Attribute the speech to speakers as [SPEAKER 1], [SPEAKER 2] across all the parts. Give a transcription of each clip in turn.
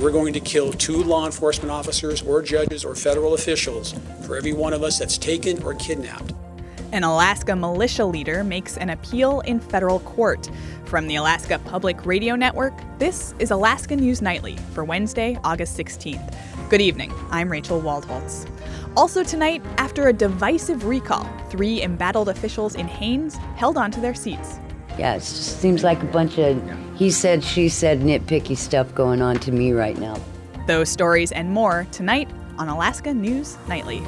[SPEAKER 1] We're going to kill 2 law enforcement officers or judges or federal officials for every one of us that's taken or kidnapped.
[SPEAKER 2] An Alaska militia leader makes an appeal in federal court. From the Alaska Public Radio Network, this is Alaska News Nightly for Wednesday, August 16th. Good evening. I'm Rachel Waldholtz. Also tonight, after a divisive recall, 3 embattled officials in Haines held onto their seats.
[SPEAKER 3] Yeah, it just seems like a bunch of he said, she said, nitpicky stuff going on to me right now.
[SPEAKER 2] Those stories and more tonight on Alaska News Nightly.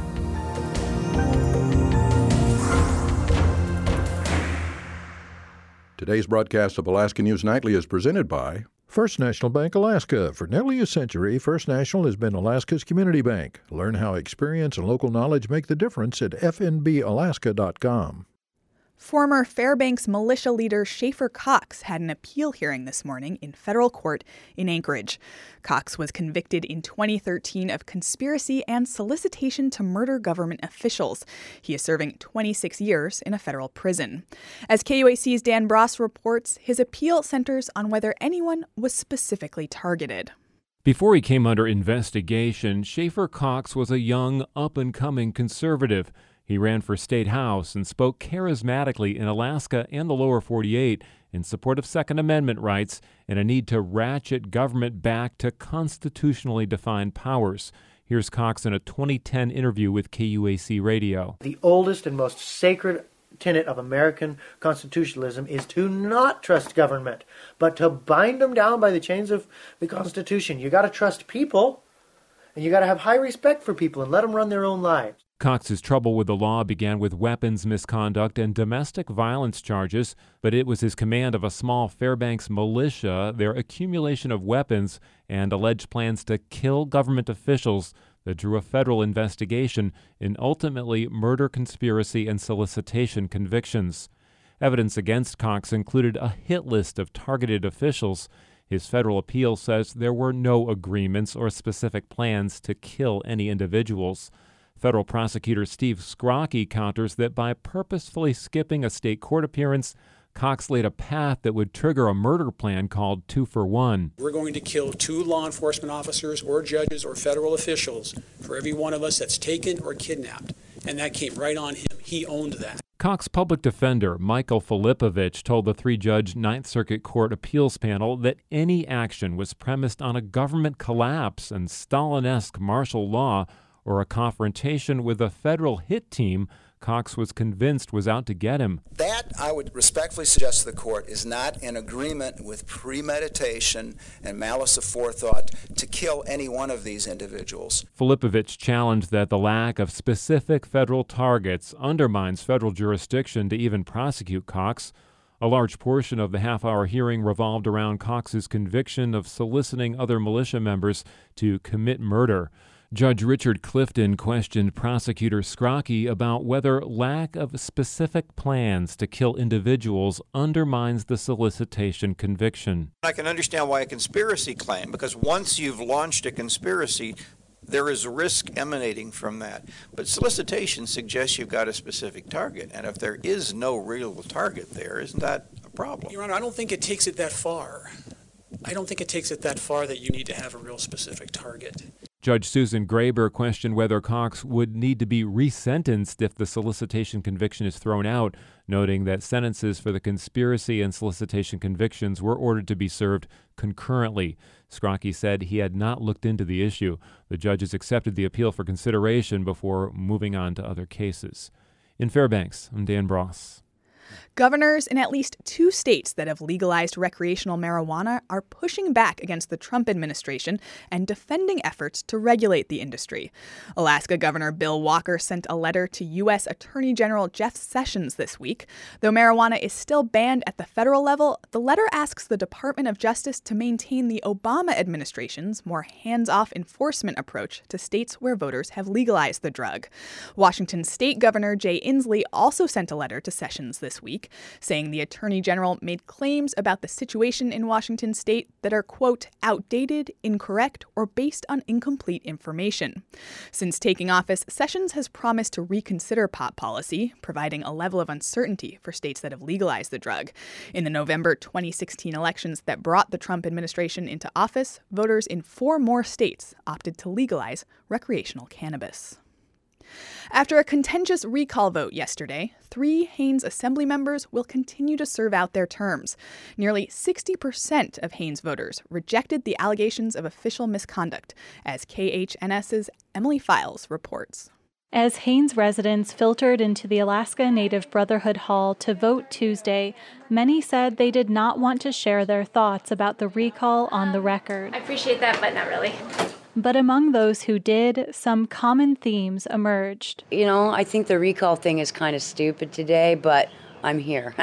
[SPEAKER 4] Today's broadcast of Alaska News Nightly is presented by
[SPEAKER 5] First National Bank Alaska. For nearly a century, First National has been Alaska's community bank. Learn how experience and local knowledge make the difference at fnbalaska.com.
[SPEAKER 2] Former Fairbanks militia leader Schaefer Cox had an appeal hearing this morning in federal court in Anchorage. Cox was convicted in 2013 of conspiracy and solicitation to murder government officials. He is serving 26 years in a federal prison. As KUAC's Dan Bross reports, his appeal centers on whether anyone was specifically targeted.
[SPEAKER 6] Before he came under investigation, Schaefer Cox was a young, up-and-coming conservative. He ran for state house and spoke charismatically in Alaska and the lower 48 in support of Second Amendment rights and a need to ratchet government back to constitutionally defined powers. Here's Cox in a 2010 interview with KUAC Radio.
[SPEAKER 7] The oldest and most sacred tenet of American constitutionalism is to not trust government, but to bind them down by the chains of the Constitution. You got to trust people, and you got to have high respect for people and let them run their own lives.
[SPEAKER 6] Cox's trouble with the law began with weapons misconduct and domestic violence charges, but it was his command of a small Fairbanks militia, their accumulation of weapons, and alleged plans to kill government officials that drew a federal investigation and ultimately murder, conspiracy, and solicitation convictions. Evidence against Cox included a hit list of targeted officials. His federal appeal says there were no agreements or specific plans to kill any individuals. Federal prosecutor Steve Scrocky counters that by purposefully skipping a state court appearance, Cox laid a path that would trigger a murder plan called 2 for 1.
[SPEAKER 1] We're going to kill 2 law enforcement officers or judges or federal officials for every one of us that's taken or kidnapped. And that came right on him. He owned that.
[SPEAKER 6] Cox public defender Michael Filipovich told the 3-judge Ninth Circuit Court appeals panel that any action was premised on a government collapse and Stalin-esque martial law or a confrontation with a federal hit team Cox was convinced was out to get him.
[SPEAKER 8] That, I would respectfully suggest to the court, is not in agreement with premeditation and malice aforethought to kill any one of these individuals.
[SPEAKER 6] Filipovich challenged that the lack of specific federal targets undermines federal jurisdiction to even prosecute Cox. A large portion of the half-hour hearing revolved around Cox's conviction of soliciting other militia members to commit murder. Judge Richard Clifton questioned prosecutor Scrocky about whether lack of specific plans to kill individuals undermines the solicitation conviction.
[SPEAKER 9] I can understand why a conspiracy claim, because once you've launched a conspiracy, there is risk emanating from that. But solicitation suggests you've got a specific target, and if there is no real target there, isn't that a problem?
[SPEAKER 1] Your Honor, I don't think it takes it that far. I don't think it takes it that far that you need to have a real specific target.
[SPEAKER 6] Judge Susan Graber questioned whether Cox would need to be resentenced if the solicitation conviction is thrown out, noting that sentences for the conspiracy and solicitation convictions were ordered to be served concurrently. Scrocky said he had not looked into the issue. The judges accepted the appeal for consideration before moving on to other cases. In Fairbanks, I'm Dan Bross.
[SPEAKER 2] Governors in at least 2 states that have legalized recreational marijuana are pushing back against the Trump administration and defending efforts to regulate the industry. Alaska Governor Bill Walker sent a letter to U.S. Attorney General Jeff Sessions this week. Though marijuana is still banned at the federal level, the letter asks the Department of Justice to maintain the Obama administration's more hands-off enforcement approach to states where voters have legalized the drug. Washington State Governor Jay Inslee also sent a letter to Sessions this this week, saying the Attorney General made claims about the situation in Washington state that are, quote, outdated, incorrect, or based on incomplete information. Since taking office, Sessions has promised to reconsider pot policy, providing a level of uncertainty for states that have legalized the drug. In the November 2016 elections that brought the Trump administration into office, voters in 4 more states opted to legalize recreational cannabis. After a contentious recall vote yesterday, 3 Haines Assembly members will continue to serve out their terms. Nearly 60% of Haines voters rejected the allegations of official misconduct, as KHNS's Emily Files reports.
[SPEAKER 10] As Haines residents filtered into the Alaska Native Brotherhood Hall to vote Tuesday, many said they did not want to share their thoughts about the recall on the record.
[SPEAKER 11] I appreciate that, but not really.
[SPEAKER 10] But among those who did, some common themes emerged.
[SPEAKER 3] You know, I think the recall thing is kind of stupid today, but I'm here.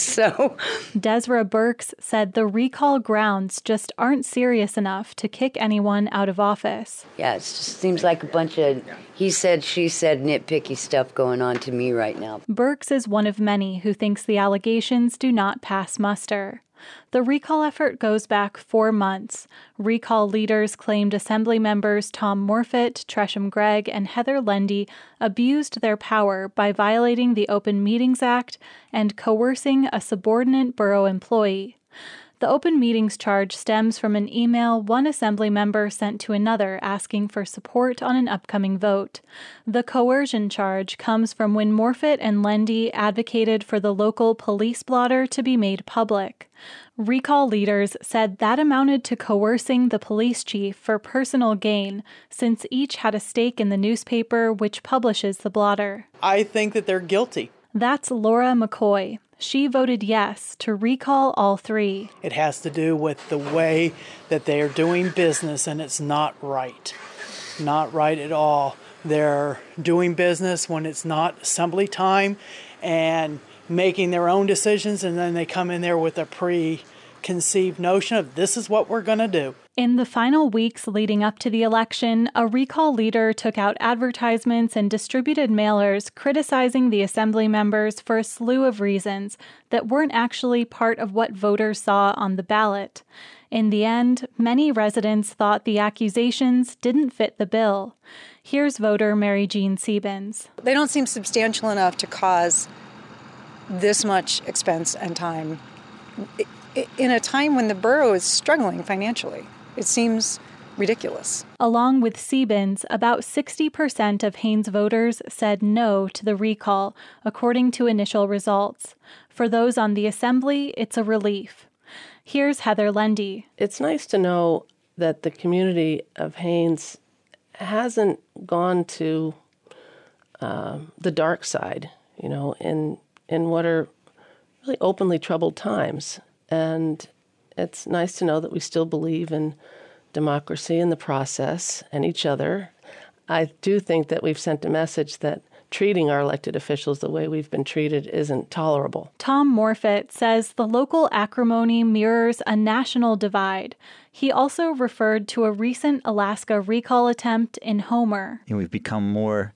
[SPEAKER 3] So
[SPEAKER 10] Desra Burks said the recall grounds just aren't serious enough to kick anyone out of office.
[SPEAKER 3] Yeah, it just seems like a bunch of he said, she said, nitpicky stuff going on to me right now.
[SPEAKER 10] Burks is one of many who thinks the allegations do not pass muster. The recall effort goes back 4 months. Recall leaders claimed Assembly members Tom Morfitt, Tresham Gregg, and Heather Lendy abused their power by violating the Open Meetings Act and coercing a subordinate borough employee. The open meetings charge stems from an email one Assembly member sent to another asking for support on an upcoming vote. The coercion charge comes from when Morfitt and Lendy advocated for the local police blotter to be made public. Recall leaders said that amounted to coercing the police chief for personal gain, since each had a stake in the newspaper which publishes the blotter.
[SPEAKER 12] I think that they're guilty.
[SPEAKER 10] That's Laura McCoy. She voted yes to recall all 3.
[SPEAKER 12] It has to do with the way that they are doing business, and it's not right. Not right at all. They're doing business when it's not assembly time and making their own decisions, and then they come in there with a preconceived notion of this is what we're going to do.
[SPEAKER 10] In the final weeks leading up to the election, a recall leader took out advertisements and distributed mailers criticizing the Assembly members for a slew of reasons that weren't actually part of what voters saw on the ballot. In the end, many residents thought the accusations didn't fit the bill. Here's voter Mary Jean Siebens.
[SPEAKER 13] They don't seem substantial enough to cause this much expense and time in a time when the borough is struggling financially. It seems ridiculous.
[SPEAKER 10] Along with Siebens, about 60% of Haines voters said no to the recall, according to initial results. For those on the Assembly, it's a relief. Here's Heather Lendy.
[SPEAKER 14] It's nice to know that the community of Haines hasn't gone to the dark side, in what are really openly troubled times. And it's nice to know that we still believe in democracy and the process and each other. I do think that we've sent a message that treating our elected officials the way we've been treated isn't tolerable.
[SPEAKER 10] Tom Morfitt says the local acrimony mirrors a national divide. He also referred to a recent Alaska recall attempt in Homer.
[SPEAKER 15] We've become more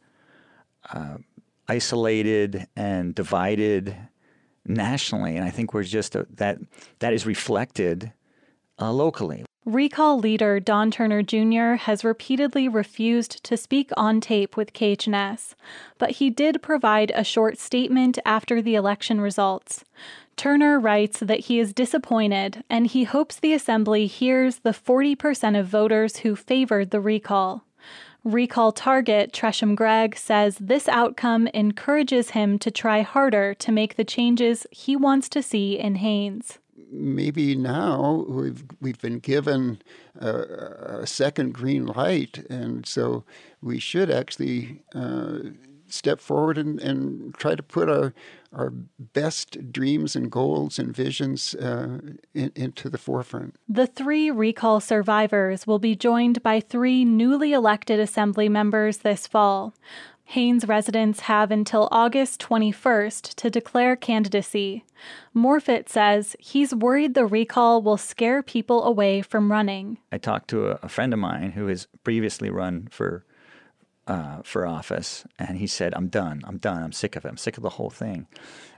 [SPEAKER 15] isolated and divided nationally, and I think we're just that is reflected locally.
[SPEAKER 10] Recall leader Don Turner Jr. has repeatedly refused to speak on tape with KHNS, but he did provide a short statement after the election results. Turner writes that he is disappointed, and he hopes the Assembly hears the 40% of voters who favored the recall. Recall target Tresham Gregg says this outcome encourages him to try harder to make the changes he wants to see in Haines.
[SPEAKER 16] Maybe now we've been given a second green light, and so we should actually step forward and try to put our best dreams and goals and visions into the forefront.
[SPEAKER 10] The 3 recall survivors will be joined by 3 newly elected Assembly members this fall. Haines residents have until August 21st to declare candidacy. Morfitt says he's worried the recall will scare people away from running.
[SPEAKER 15] I talked to a friend of mine who has previously run for office, and he said, I'm done. I'm sick of it. I'm sick of the whole thing.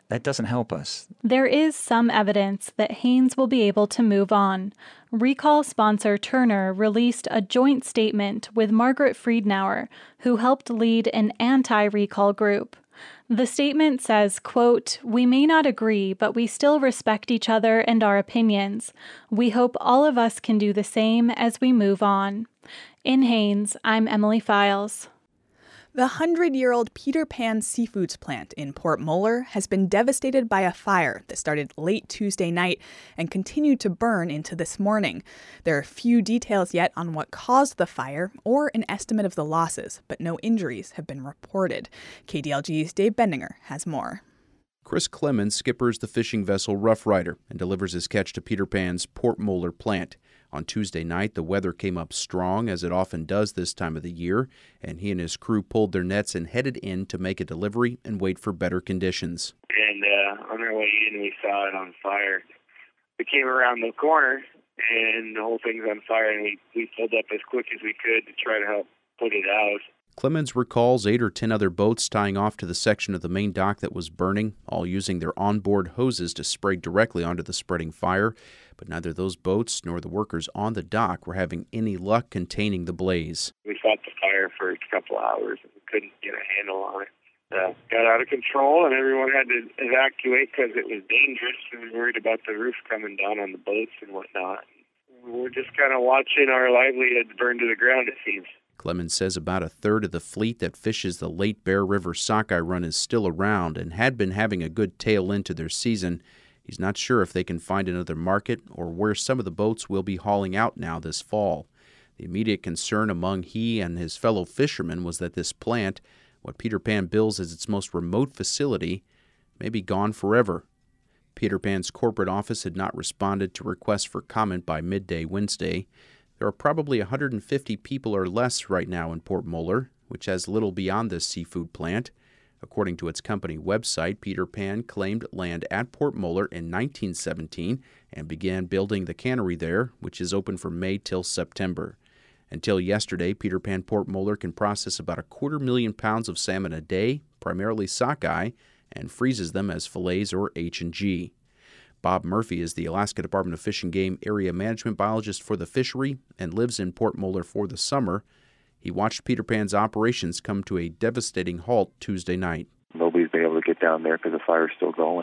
[SPEAKER 15] that doesn't help us.
[SPEAKER 10] There is some evidence that Hanes will be able to move on. Recall sponsor Turner released a joint statement with Margaret Friedenauer, who helped lead an anti-recall group. The statement says, quote, "We may not agree, but we still respect each other and our opinions. We hope all of us can do the same as we move on." In Haines, I'm Emily Files.
[SPEAKER 2] The 100-year-old Peter Pan Seafoods plant in Port Moller has been devastated by a fire that started late Tuesday night and continued to burn into this morning. There are few details yet on what caused the fire or an estimate of the losses, but no injuries have been reported. KDLG's Dave Bendinger has more.
[SPEAKER 11] Chris Clemens skippers the fishing vessel Rough Rider and delivers his catch to Peter Pan's Port Moller plant. On Tuesday night, the weather came up strong, as it often does this time of the year, and he and his crew pulled their nets and headed in to make a delivery and wait for better conditions.
[SPEAKER 17] And on our way in, we saw it on fire. We came around the corner, and the whole thing's on fire, and we pulled up as quick as we could to try to help put it out.
[SPEAKER 11] Clemens recalls 8 or 10 other boats tying off to the section of the main dock that was burning, all using their onboard hoses to spray directly onto the spreading fire. But neither those boats nor the workers on the dock were having any luck containing the blaze.
[SPEAKER 17] We fought the fire for a couple hours and couldn't get a handle on it. Got out of control, and everyone had to evacuate because it was dangerous. We were worried about the roof coming down on the boats and whatnot. We're just kind of watching our livelihood burn to the ground, it seems.
[SPEAKER 11] Clemens says about a third of the fleet that fishes the Late Bear River sockeye run is still around and had been having a good tail into their season. He's not sure if they can find another market or where some of the boats will be hauling out now this fall. The immediate concern among he and his fellow fishermen was that this plant, what Peter Pan bills as its most remote facility, may be gone forever. Peter Pan's corporate office had not responded to requests for comment by midday Wednesday. There are probably 150 people or less right now in Port Moller, which has little beyond this seafood plant. According to its company website, Peter Pan claimed land at Port Moller in 1917 and began building the cannery there, which is open from May till September. Until yesterday, Peter Pan Port Moller can process about 250,000 pounds of salmon a day, primarily sockeye, and freezes them as fillets or H&G. Bob Murphy is the Alaska Department of Fish and Game area management biologist for the fishery and lives in Port Moller for the summer. He watched Peter Pan's operations come to a devastating halt Tuesday night.
[SPEAKER 18] Nobody's been able to get down there because the fire's still going.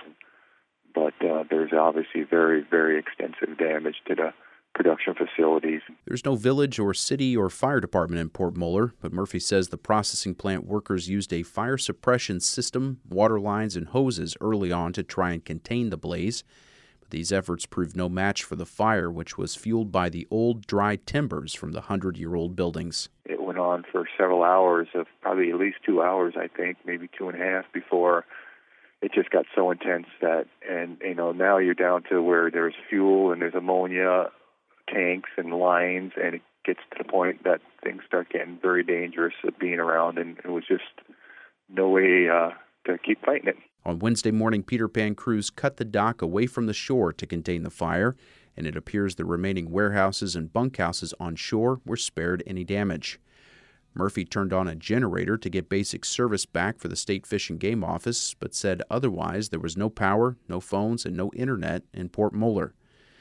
[SPEAKER 18] But there's obviously very, very extensive damage to the production facilities.
[SPEAKER 11] There's no village or city or fire department in Port Moller, but Murphy says the processing plant workers used a fire suppression system, water lines, and hoses early on to try and contain the blaze. These efforts proved no match for the fire, which was fueled by the old, dry timbers from the 100-year-old buildings.
[SPEAKER 18] It went on for several hours, of probably at least 2 hours, I think, maybe 2.5, before it just got so intense that, and now you're down to where there's fuel and there's ammonia tanks and lines, and it gets to the point that things start getting very dangerous of being around, and it was just no way to keep fighting it.
[SPEAKER 11] On Wednesday morning, Peter Pan crews cut the dock away from the shore to contain the fire, and it appears the remaining warehouses and bunkhouses on shore were spared any damage. Murphy turned on a generator to get basic service back for the State Fish and Game Office, but said otherwise there was no power, no phones, and no internet in Port Moller.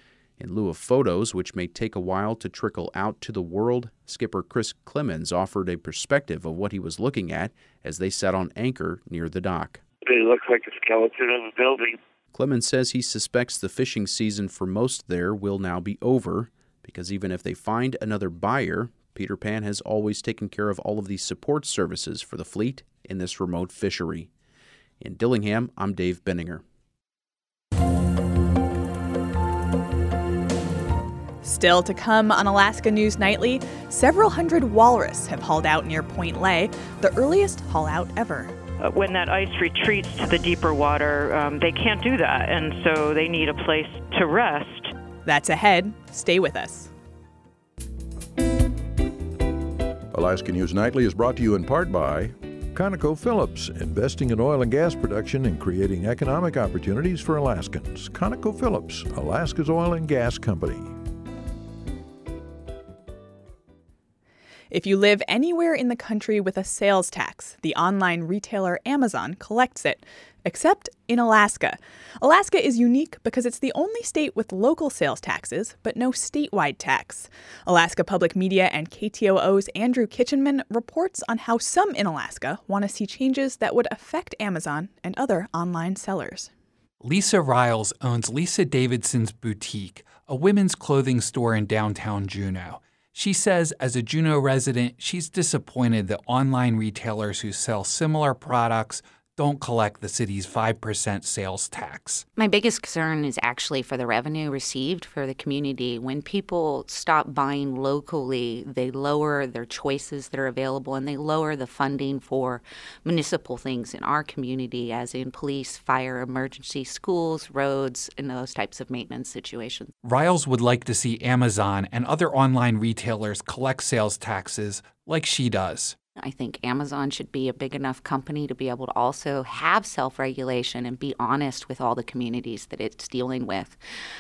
[SPEAKER 11] In lieu of photos, which may take a while to trickle out to the world, skipper Chris Clemens offered a perspective of what he was looking at as they sat on anchor near the dock.
[SPEAKER 17] It looks like a skeleton of a building.
[SPEAKER 11] Clemens says he suspects the fishing season for most there will now be over, because even if they find another buyer, Peter Pan has always taken care of all of the support services for the fleet in this remote fishery. In Dillingham, I'm Dave Benninger.
[SPEAKER 2] Still to come on Alaska News Nightly, several hundred walrus have hauled out near Point Lay, the earliest haul out ever.
[SPEAKER 19] When that ice retreats to the deeper water, they can't do that, and so they need a place to rest.
[SPEAKER 2] That's ahead. Stay with us.
[SPEAKER 5] Alaska News Nightly is brought to you in part by ConocoPhillips, investing in oil and gas production and creating economic opportunities for Alaskans. ConocoPhillips, Alaska's oil and gas company.
[SPEAKER 2] If you live anywhere in the country with a sales tax, the online retailer Amazon collects it. Except in Alaska. Alaska is unique because it's the only state with local sales taxes, but no statewide tax. Alaska Public Media and KTOO's Andrew Kitchenman reports on how some in Alaska want to see changes that would affect Amazon and other online sellers.
[SPEAKER 20] Lisa Riles owns Lisa Davidson's Boutique, a women's clothing store in downtown Juneau. She says as a Juneau resident, she's disappointed that online retailers who sell similar products don't collect the city's 5% sales tax.
[SPEAKER 21] My biggest concern is actually for the revenue received for the community. When people stop buying locally, they lower their choices that are available and they lower the funding for municipal things in our community, as in police, fire, emergency, schools, roads, and those types of maintenance situations.
[SPEAKER 20] Riles would like to see Amazon and other online retailers collect sales taxes like she does.
[SPEAKER 21] I think Amazon should be a big enough company to be able to also have self-regulation and be honest with all the communities that it's dealing with.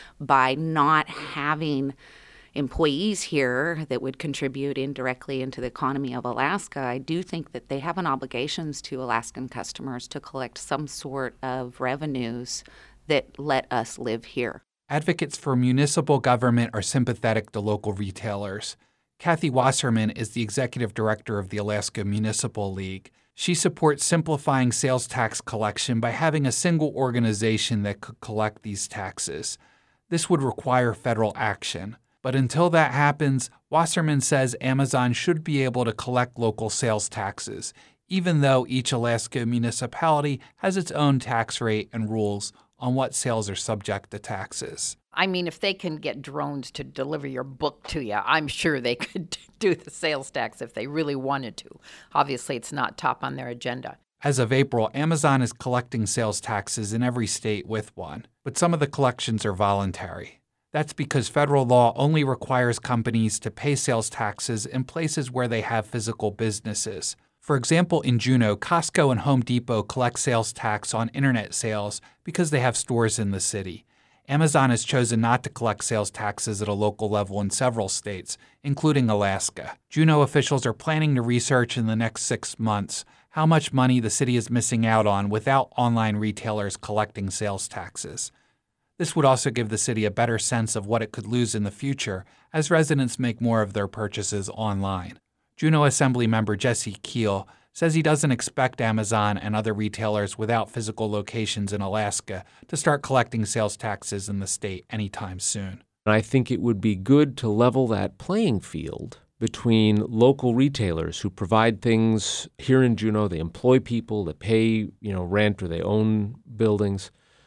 [SPEAKER 21] By not having employees here that would contribute indirectly into the economy of Alaska, I do think that they have an obligation to Alaskan customers to collect some sort of revenues that let us live here.
[SPEAKER 20] Advocates for municipal government are sympathetic to local retailers. Kathy Wasserman is the executive director of the Alaska Municipal League. She supports simplifying sales tax collection by having a single organization that could collect these taxes. This would require federal action. But until that happens, Wasserman says Amazon should be able to collect local sales taxes, even though each Alaska municipality has its own tax rate and rules on what sales are subject to taxes.
[SPEAKER 22] I mean, if they can get drones to deliver your book to you, I'm sure they could do the sales tax if they really wanted to. Obviously, it's not top on their agenda.
[SPEAKER 20] As of April, Amazon is collecting sales taxes in every state with one, but some of the collections are voluntary. That's because federal law only requires companies to pay sales taxes in places where they have physical businesses. For example, in Juneau, Costco and Home Depot collect sales tax on internet sales because they have stores in the city. Amazon has chosen not to collect sales taxes at a local level in several states, including Alaska. Juneau officials are planning to research in the next 6 months how much money the city is missing out on without online retailers collecting sales taxes. This would also give the city a better sense of what it could lose in the future as residents make more of their purchases online. Juneau Assembly member Jesse Keel says he doesn't expect Amazon and other retailers without physical locations in Alaska to start collecting sales taxes in the state anytime soon.
[SPEAKER 23] I think it would be good to level that playing field between local retailers who provide things here in Juneau. They employ people, they pay, rent, or they own buildings.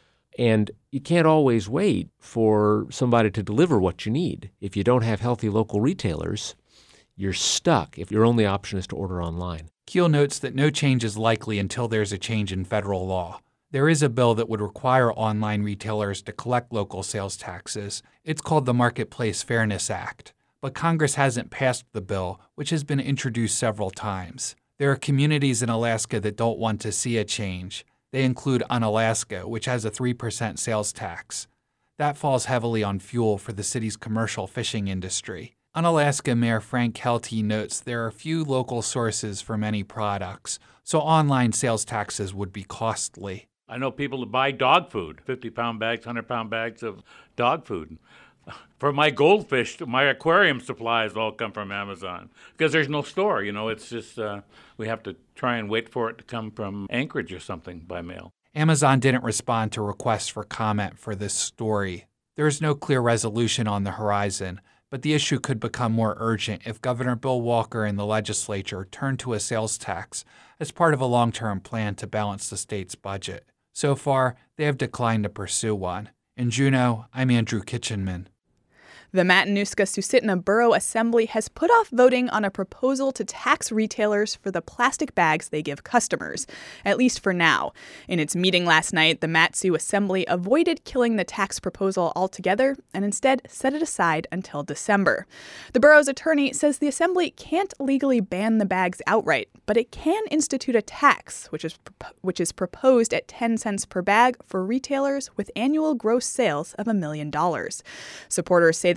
[SPEAKER 23] And you can't always wait for somebody to deliver what you need. If you don't have healthy local retailers, you're stuck if your only option is to order online.
[SPEAKER 20] Keel notes that no change is likely until there's a change in federal law. There is a bill that would require online retailers to collect local sales taxes. It's called the Marketplace Fairness Act. But Congress hasn't passed the bill, which has been introduced several times. There are communities in Alaska that don't want to see a change. They include Unalaska, which has a 3% sales tax. That falls heavily on fuel for the city's commercial fishing industry. Unalaska Mayor Frank Kelty notes there are few local sources for many products, so online sales taxes would be costly.
[SPEAKER 24] I know people that buy dog food, 50-pound bags, 100-pound bags of dog food. For my goldfish, my aquarium supplies all come from Amazon because there's no store. It's just we have to try and wait for it to come from Anchorage or something by mail.
[SPEAKER 20] Amazon didn't respond to requests for comment for this story. There is no clear resolution on the horizon, but the issue could become more urgent if Governor Bill Walker and the legislature turn to a sales tax as part of a long-term plan to balance the state's budget. So far, they have declined to pursue one. In Juneau, I'm Andrew Kitchenman.
[SPEAKER 2] The Matanuska-Susitna Borough Assembly has put off voting on a proposal to tax retailers for the plastic bags they give customers, at least for now. In its meeting last night, the Mat-Su Assembly avoided killing the tax proposal altogether and instead set it aside until December. The borough's attorney says the Assembly can't legally ban the bags outright, but it can institute a tax, which is proposed at 10 cents per bag for retailers with annual gross sales of $1 million. Supporters say the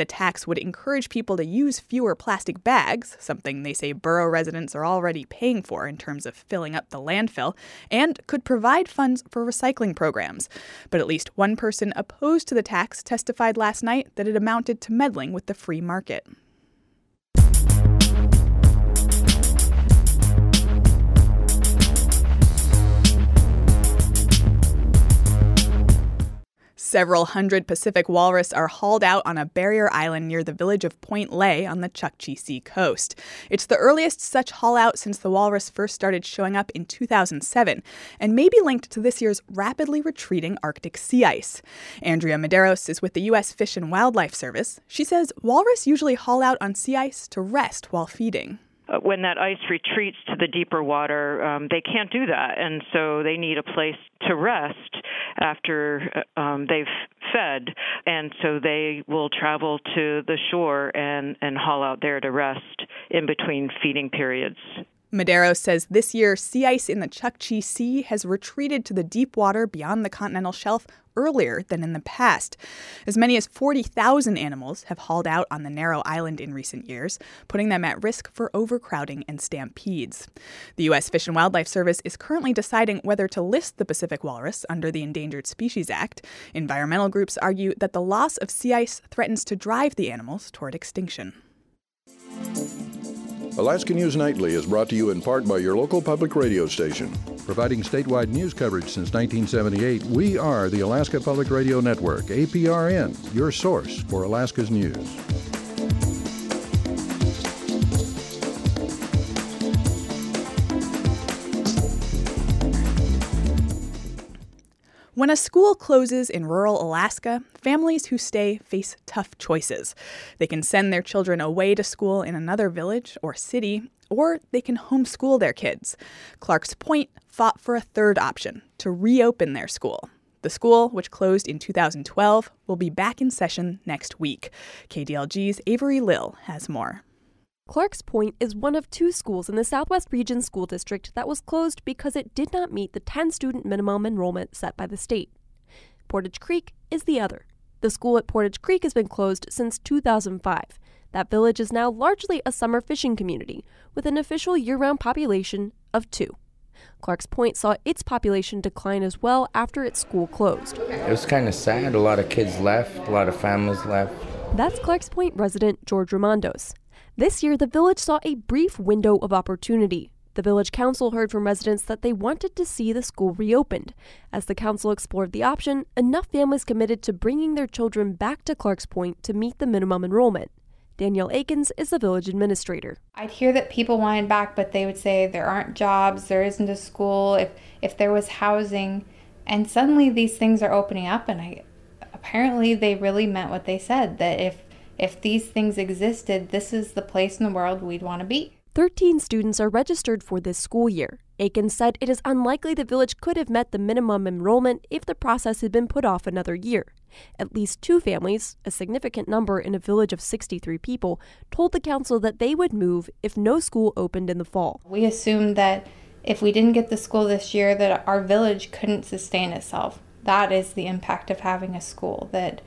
[SPEAKER 2] tax would encourage people to use fewer plastic bags, something they say borough residents are already paying for in terms of filling up the landfill, and could provide funds for recycling programs. But at least one person opposed to the tax testified last night that it amounted to meddling with the free market. Several hundred Pacific walrus are hauled out on a barrier island near the village of Point Lay on the Chukchi Sea coast. It's the earliest such haul-out since the walrus first started showing up in 2007, and may be linked to this year's rapidly retreating Arctic sea ice. Andrea Medeiros is with the U.S. Fish and Wildlife Service. She says walrus usually haul out on sea ice to rest while feeding.
[SPEAKER 19] When that ice retreats to the deeper water, they can't do that, and so they need a place to rest after they've fed, and so they will travel to the shore and haul out there to rest in between feeding periods.
[SPEAKER 2] Medeiros says this year, sea ice in the Chukchi Sea has retreated to the deep water beyond the continental shelf earlier than in the past. As many as 40,000 animals have hauled out on the narrow island in recent years, putting them at risk for overcrowding and stampedes. The U.S. Fish and Wildlife Service is currently deciding whether to list the Pacific walrus under the Endangered Species Act. Environmental groups argue that the loss of sea ice threatens to drive the animals toward extinction.
[SPEAKER 5] Alaska News Nightly is brought to you in part by your local public radio station. Providing statewide news coverage since 1978, we are the Alaska Public Radio Network, APRN, your source for Alaska's news.
[SPEAKER 2] When a school closes in rural Alaska, families who stay face tough choices. They can send their children away to school in another village or city, or they can homeschool their kids. Clark's Point fought for a third option, to reopen their school. The school, which closed in 2012, will be back in session next week. KDLG's Avery Lill has more.
[SPEAKER 4] Clark's Point is one of two schools in the Southwest Region School District that was closed because it did not meet the 10-student minimum enrollment set by the state. Portage Creek is the other. The school at Portage Creek has been closed since 2005. That village is now largely a summer fishing community with an official year-round population of 2. Clark's Point saw its population decline as well after its school closed.
[SPEAKER 7] It was kind of sad. A lot of kids left, a lot of families left.
[SPEAKER 4] That's Clark's Point resident George Ramondos. This year, the village saw a brief window of opportunity. The village council heard from residents that they wanted to see the school reopened. As the council explored the option, enough families committed to bringing their children back to Clark's Point to meet the minimum enrollment. Danielle Akins is the village administrator.
[SPEAKER 8] I'd hear that people wanted back, but they would say there aren't jobs, there isn't a school, if there was housing. And suddenly these things are opening up, and apparently they really meant what they said, that if these things existed, this is the place in the world we'd want to be.
[SPEAKER 4] 13 students are registered for this school year. Akins said it is unlikely the village could have met the minimum enrollment if the process had been put off another year. At least 2 families, a significant number in a village of 63 people, told the council that they would move if no school opened in the fall.
[SPEAKER 8] We assumed that if we didn't get the school this year, that our village couldn't sustain itself. That is the impact of having a school, that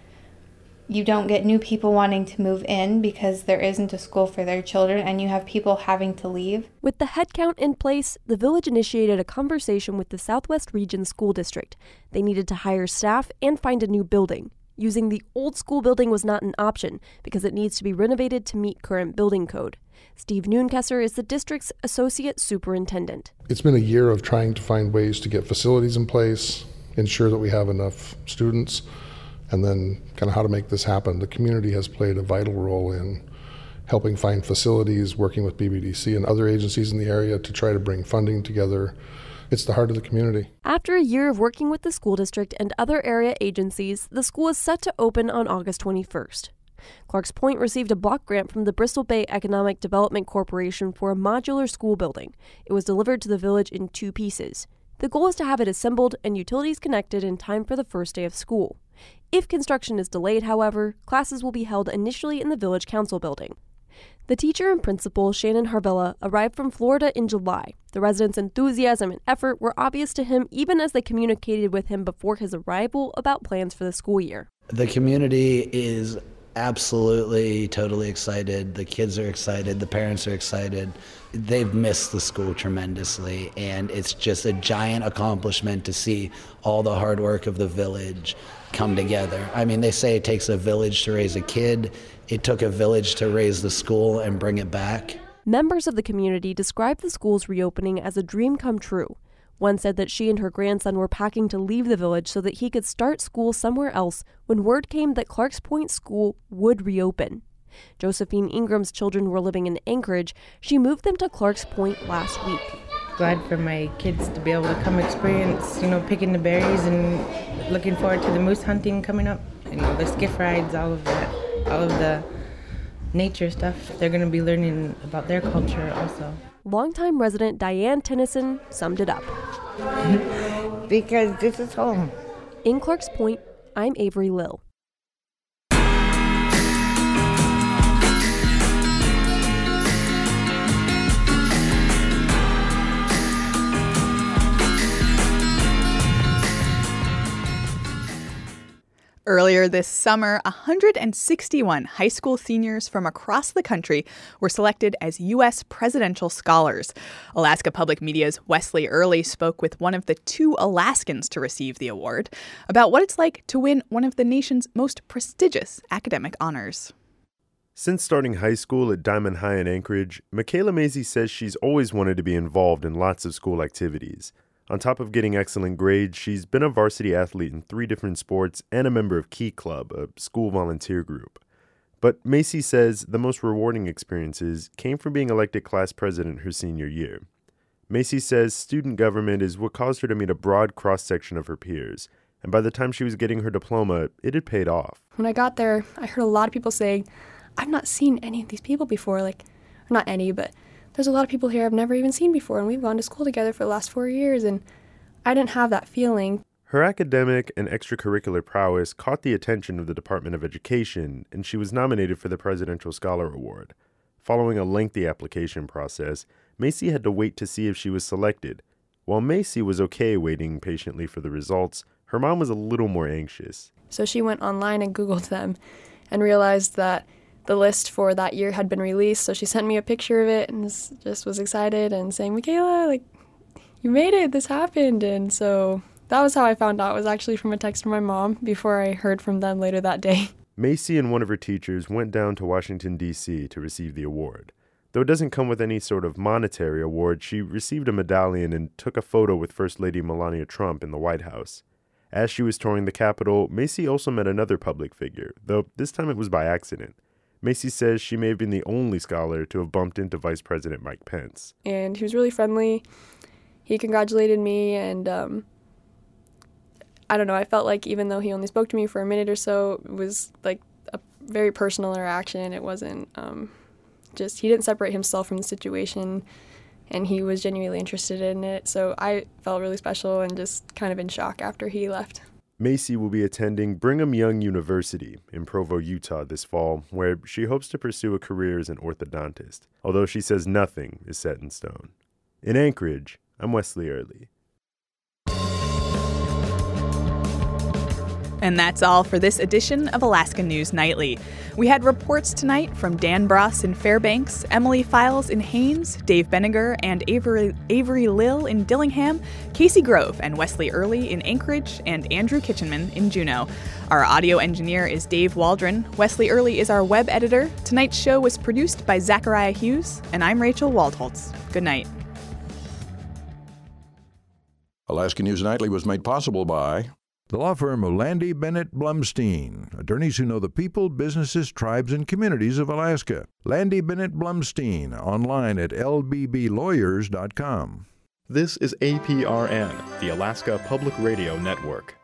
[SPEAKER 8] you don't get new people wanting to move in because there isn't a school for their children, and you have people having to leave.
[SPEAKER 4] With the headcount in place, the village initiated a conversation with the Southwest Region School District. They needed to hire staff and find a new building. Using the old school building was not an option because it needs to be renovated to meet current building code. Steve Noonkesser is the district's associate superintendent.
[SPEAKER 9] It's been a year of trying to find ways to get facilities in place, ensure that we have enough students, and then kind of how to make this happen. The community has played a vital role in helping find facilities, working with BBDC and other agencies in the area to try to bring funding together. It's the heart of the community.
[SPEAKER 4] After a year of working with the school district and other area agencies, the school is set to open on August 21st. Clark's Point received a block grant from the Bristol Bay Economic Development Corporation for a modular school building. It was delivered to the village in 2 pieces. The goal is to have it assembled and utilities connected in time for the first day of school. If construction is delayed, however, classes will be held initially in the village council building. The teacher and principal, Shannon Harvella, arrived from Florida in July. The residents' enthusiasm and effort were obvious to him even as they communicated with him before his arrival about plans for the school year.
[SPEAKER 25] The community is
[SPEAKER 1] Absolutely, totally excited. The kids are excited. The parents are excited. They've missed the school tremendously, and it's just a giant accomplishment to see all the hard work of the village come together. I mean, they say it takes a village to raise a kid. It took a village to raise the school and bring it back.
[SPEAKER 4] Members of the community described the school's reopening as a dream come true. One said that she and her grandson were packing to leave the village so that he could start school somewhere else when word came that Clarks Point School would reopen. Josephine Ingram's children were living in Anchorage. She moved them to Clarks Point last week.
[SPEAKER 3] Glad for my kids to be able to come experience, picking the berries, and looking forward to the moose hunting coming up, the skiff rides, all of that, all of the nature stuff. They're going to be learning about their culture also.
[SPEAKER 4] Longtime resident Diane Tennyson summed it up.
[SPEAKER 6] Because this is home.
[SPEAKER 4] In Clarks Point, I'm Avery Lill.
[SPEAKER 2] Earlier this summer, 161 high school seniors from across the country were selected as U.S. presidential scholars. Alaska Public Media's Wesley Early spoke with one of the 2 Alaskans to receive the award about what it's like to win one of the nation's most prestigious academic honors.
[SPEAKER 12] Since starting high school at Diamond High in Anchorage, Michaela Macy says she's always wanted to be involved in lots of school activities. On top of getting excellent grades, she's been a varsity athlete in 3 different sports and a member of Key Club, a school volunteer group. But Macy says the most rewarding experiences came from being elected class president her senior year. Macy says student government is what caused her to meet a broad cross-section of her peers, and by the time she was getting her diploma, it had paid off.
[SPEAKER 25] When I got there, I heard a lot of people saying, I've not seen any of these people before, not any, but there's a lot of people here I've never even seen before, and we've gone to school together for the last 4 years, and I didn't have that feeling.
[SPEAKER 12] Her academic and extracurricular prowess caught the attention of the Department of Education, and she was nominated for the Presidential Scholar Award. Following a lengthy application process, Macy had to wait to see if she was selected. While Macy was okay waiting patiently for the results, her mom was a little more anxious.
[SPEAKER 25] So she went online and Googled them and realized that the list for that year had been released, so she sent me a picture of it and just was excited and saying, Michaela, you made it, this happened. And so that was how I found out. It was actually from a text from my mom before I heard from them later that day.
[SPEAKER 12] Macy and one of her teachers went down to Washington, D.C. to receive the award. Though it doesn't come with any sort of monetary award, she received a medallion and took a photo with First Lady Melania Trump in the White House. As she was touring the Capitol, Macy also met another public figure, though this time it was by accident. Macy says she may have been the only scholar to have bumped into Vice President Mike Pence.
[SPEAKER 25] And he was really friendly. He congratulated me, and I don't know, I felt like even though he only spoke to me for a minute or so, it was a very personal interaction. It wasn't he didn't separate himself from the situation, and he was genuinely interested in it. So I felt really special and just kind of in shock after he left.
[SPEAKER 12] Macy will be attending Brigham Young University in Provo, Utah this fall, where she hopes to pursue a career as an orthodontist, although she says nothing is set in stone. In Anchorage, I'm Wesley Early.
[SPEAKER 2] And that's all for this edition of Alaska News Nightly. We had reports tonight from Dan Bross in Fairbanks, Emily Files in Haines, Dave Benninger and Avery Lill in Dillingham, Casey Grove and Wesley Early in Anchorage, and Andrew Kitchenman in Juneau. Our audio engineer is Dave Waldron. Wesley Early is our web editor. Tonight's show was produced by Zachariah Hughes, and I'm Rachel Waldholtz. Good night.
[SPEAKER 5] Alaska News Nightly was made possible by the law firm of Landy Bennett Blumstein, attorneys who know the people, businesses, tribes, and communities of Alaska. Landy Bennett Blumstein, online at lbblawyers.com.
[SPEAKER 26] This is APRN, the Alaska Public Radio Network.